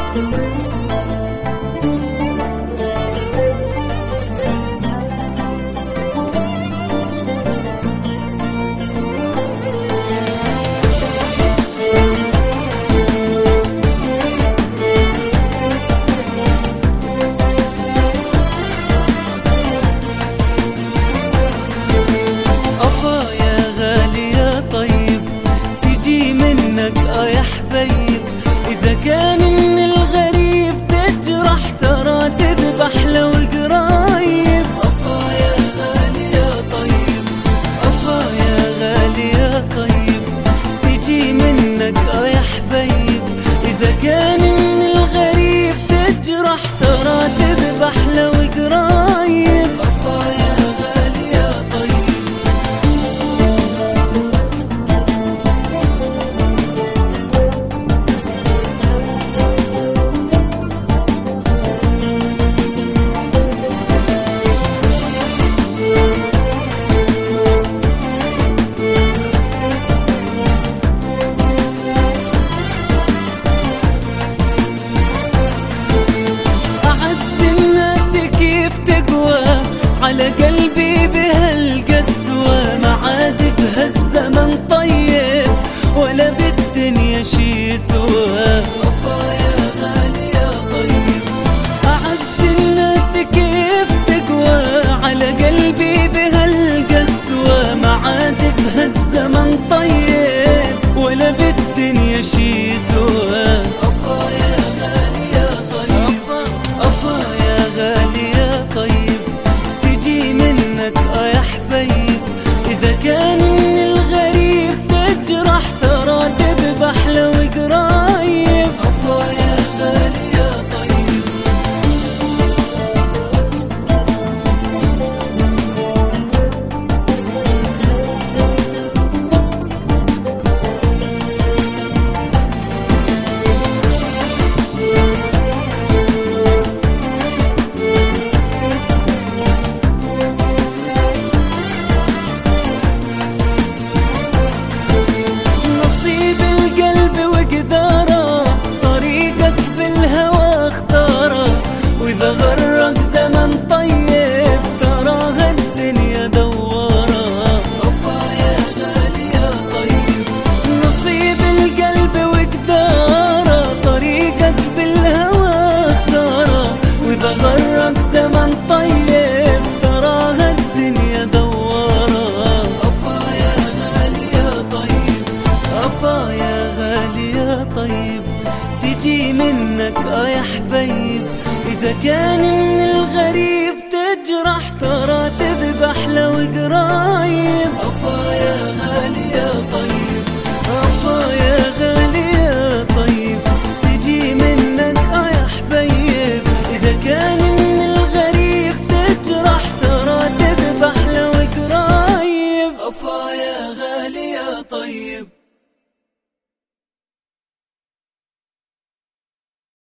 يا حبيب إذا كان من الغريب تجرح ترى تذبح لو قريب. أفا يا غالي يا طيب، أفا يا غالي يا طيب، تجي منك يا حبيب إذا كان من الغريب تجرح ترى تذبح لو قريب. أفا يا غالي يا طيب. على قلبي بهالقسوة ما عاد بهالزمن طيب ولا بالدنيا شي سوى. أفا يا غالي يا طيب، أعز الناس كيف تقوى على قلبي بهالقسوة ما عاد بهالزمن طيب ولا بالدنيا شي سوى. أفا يا غالي يا طيب، أفا يا غالي يا طيب، تجي منك يا حبيب إذا كان من الغريب تجرح ترى تذبح لو قريب. أفا يا غالي يا طيب. تجي منك يا حبيب إذا كان من الغريب تجرح